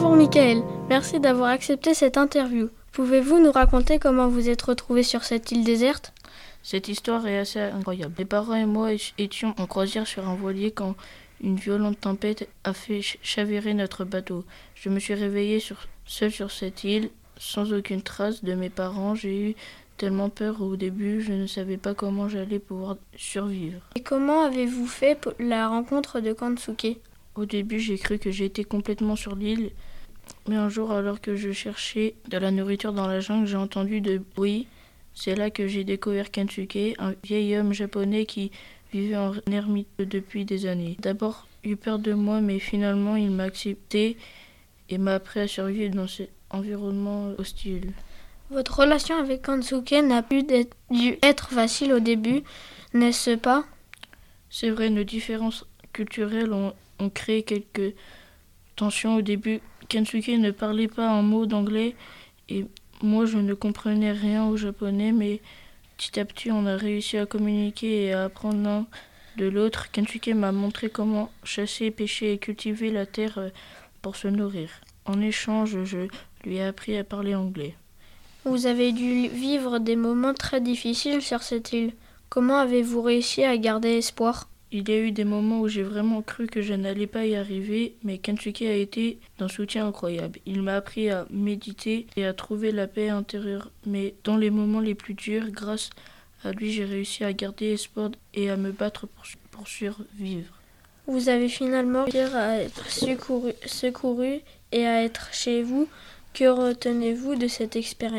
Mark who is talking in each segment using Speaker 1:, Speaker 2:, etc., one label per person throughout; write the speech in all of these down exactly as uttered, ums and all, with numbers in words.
Speaker 1: Bonjour Michael, merci d'avoir accepté cette interview. Pouvez-vous nous raconter comment vous êtes retrouvé sur cette île déserte ?
Speaker 2: Cette histoire est assez incroyable. Mes parents et moi étions en croisière sur un voilier quand une violente tempête a fait chavirer notre bateau. Je me suis réveillé sur, seul sur cette île, sans aucune trace de mes parents. J'ai eu tellement peur au début, je ne savais pas comment j'allais pouvoir survivre.
Speaker 1: Et comment avez-vous fait pour la rencontre de Kansuke ?
Speaker 2: Au début, j'ai cru que j'étais complètement sur l'île, mais un jour, alors que je cherchais de la nourriture dans la jungle, j'ai entendu de bruit. C'est là que j'ai découvert Kensuke, un vieil homme japonais qui vivait en ermite depuis des années. D'abord, il eut peur de moi, mais finalement, il m'a accepté et m'a appris à survivre dans cet environnement hostile.
Speaker 1: Votre relation avec Kansuke n'a pu être, dû être facile au début, n'est-ce pas ?
Speaker 2: C'est vrai, nos différences culturelles ont, ont créé quelques tensions au début. Kensuke ne parlait pas un mot d'anglais et moi je ne comprenais rien au japonais, mais petit à petit on a réussi à communiquer et à apprendre l'un de l'autre. Kensuke m'a montré comment chasser, pêcher et cultiver la terre pour se nourrir. En échange, je lui ai appris à parler anglais.
Speaker 1: Vous avez dû vivre des moments très difficiles sur cette île. Comment avez-vous réussi à garder espoir ?
Speaker 2: Il y a eu des moments où j'ai vraiment cru que je n'allais pas y arriver, mais Kensuke a été d'un soutien incroyable. Il m'a appris à méditer et à trouver la paix intérieure. Mais dans les moments les plus durs, grâce à lui, j'ai réussi à garder espoir et à me battre pour, pour survivre.
Speaker 1: Vous avez finalement réussi à être secouru, secouru et à être chez vous. Que retenez-vous de cette expérience ?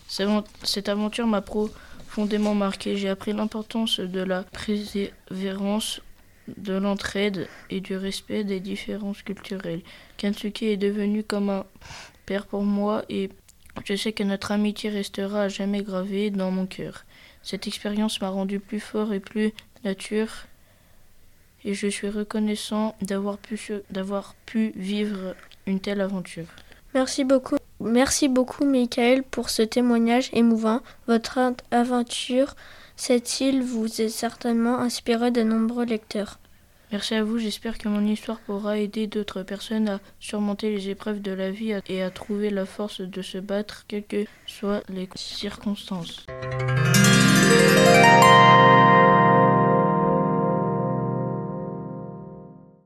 Speaker 2: Cette aventure m'a profondément marqué. J'ai appris l'importance de la persévérance, de l'entraide et du respect des différences culturelles. Kensuke est devenu comme un père pour moi et je sais que notre amitié restera à jamais gravée dans mon cœur. Cette expérience m'a rendu plus fort et plus nature et je suis reconnaissant d'avoir pu, d'avoir pu vivre une telle aventure.
Speaker 1: Merci beaucoup. Merci beaucoup, Michael, pour ce témoignage émouvant. Votre aventure, cette île, vous est certainement inspiré de nombreux lecteurs.
Speaker 2: Merci à vous. J'espère que mon histoire pourra aider d'autres personnes à surmonter les épreuves de la vie et à trouver la force de se battre, quelles que soient les circonstances.